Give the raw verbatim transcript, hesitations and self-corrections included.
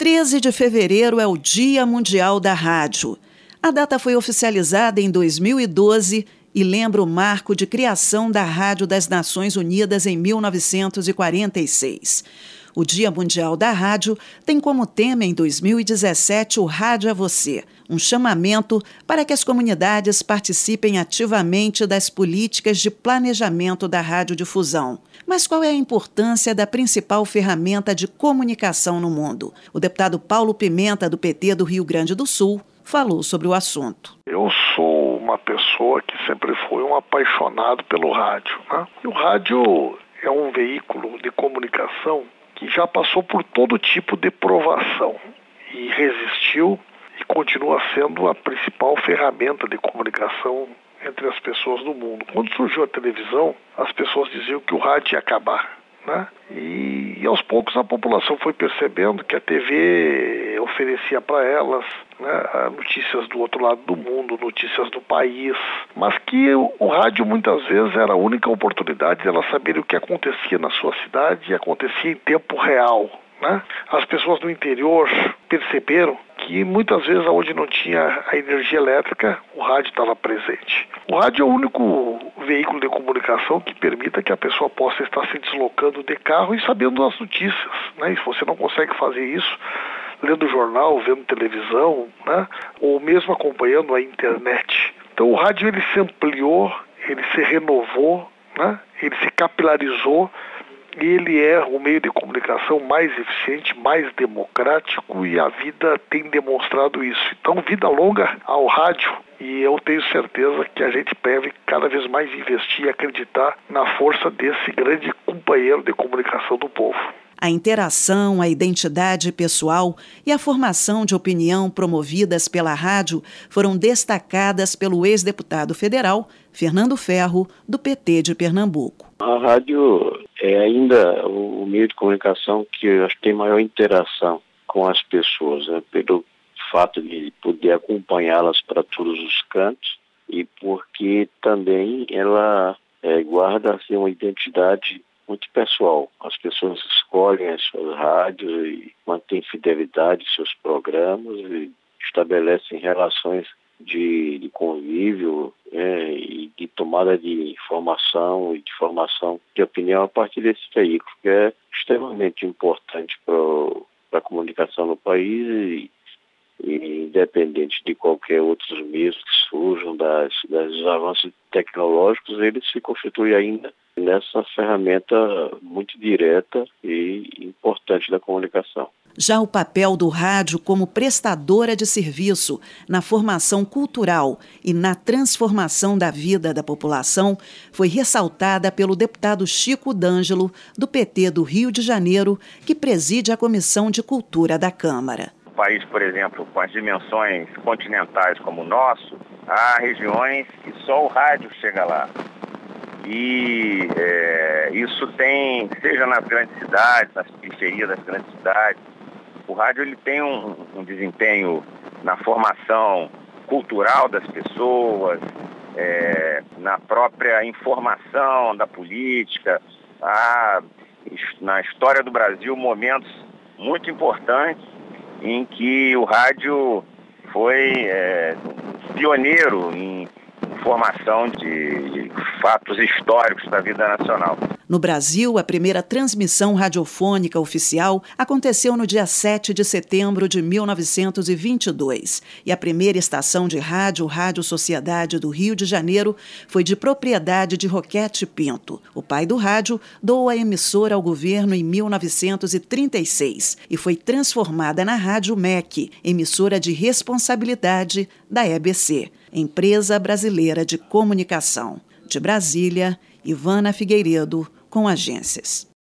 treze de fevereiro é o Dia Mundial da Rádio. A data foi oficializada em dois mil e doze e lembra o marco de criação da Rádio das Nações Unidas em mil novecentos e quarenta e seis. O Dia Mundial da Rádio tem como tema em dois mil e dezessete o Rádio é Você, um chamamento para que as comunidades participem ativamente das políticas de planejamento da radiodifusão. Mas qual é a importância da principal ferramenta de comunicação no mundo? O deputado Paulo Pimenta, do P T do Rio Grande do Sul, falou sobre o assunto. Eu sou uma pessoa que sempre foi um apaixonado pelo rádio, né? E o rádio é um veículo de comunicação que já passou por todo tipo de provação e resistiu e continua sendo a principal ferramenta de comunicação entre as pessoas do mundo. Quando surgiu a televisão, as pessoas diziam que o rádio ia acabar, né? E, e aos poucos a população foi percebendo que a T V oferecia para elas, né, notícias do outro lado do mundo, notícias do país, mas que o, o rádio muitas vezes era a única oportunidade de elas saberem o que acontecia na sua cidade e acontecia em tempo real, né? As pessoas do interior perceberam que muitas vezes onde não tinha a energia elétrica, o rádio estava presente. O rádio é o único veículo de comunicação que permita que a pessoa possa estar se deslocando de carro e sabendo as notícias, né? E se você não consegue fazer isso lendo jornal, vendo televisão, né? Ou mesmo acompanhando a internet. Então o rádio ele se ampliou, ele se renovou, né? Ele se capilarizou. E ele é o meio de comunicação mais eficiente, mais democrático, e a vida tem demonstrado isso. Então, vida longa ao rádio, e eu tenho certeza que a gente deve cada vez mais investir e acreditar na força desse grande companheiro de comunicação do povo. A interação, a identidade pessoal e a formação de opinião promovidas pela rádio foram destacadas pelo ex-deputado federal Fernando Ferro, do P T de Pernambuco. A rádio é ainda o meio de comunicação que eu acho que tem maior interação com as pessoas, né? Pelo fato de poder acompanhá-las para todos os cantos e porque também ela é, guarda assim, uma identidade muito pessoal. As pessoas escolhem as suas rádios e mantêm fidelidade em seus programas e estabelecem relações de, de convívio, é, e de tomada de informação e de formação de opinião a partir desse veículo, que é extremamente importante para a comunicação no país e, e independente de qualquer outros meios que surjam das, dos avanços tecnológicos, ele se constitui ainda nessa ferramenta muito direta e importante da comunicação. Já o papel do rádio como prestadora de serviço na formação cultural e na transformação da vida da população foi ressaltada pelo deputado Chico D'Angelo, do P T do Rio de Janeiro, que preside a Comissão de Cultura da Câmara. No país, por exemplo, com as dimensões continentais como o nosso, há regiões que só o rádio chega lá. E é, isso tem, seja nas grandes cidades, nas periferias das grandes cidades, o rádio ele tem um, um desempenho na formação cultural das pessoas, é, na própria informação da política. Há, na história do Brasil, momentos muito importantes em que o rádio foi é, pioneiro em formação de fatos históricos da vida nacional. No Brasil, a primeira transmissão radiofônica oficial aconteceu no dia sete de setembro de mil novecentos e vinte e dois. E a primeira estação de rádio, Rádio Sociedade do Rio de Janeiro, foi de propriedade de Roquete Pinto. O pai do rádio doou a emissora ao governo em mil novecentos e trinta e seis e foi transformada na Rádio M E C, emissora de responsabilidade da E B C, Empresa Brasileira de Comunicação. De Brasília, Ivana Figueiredo, com Agências.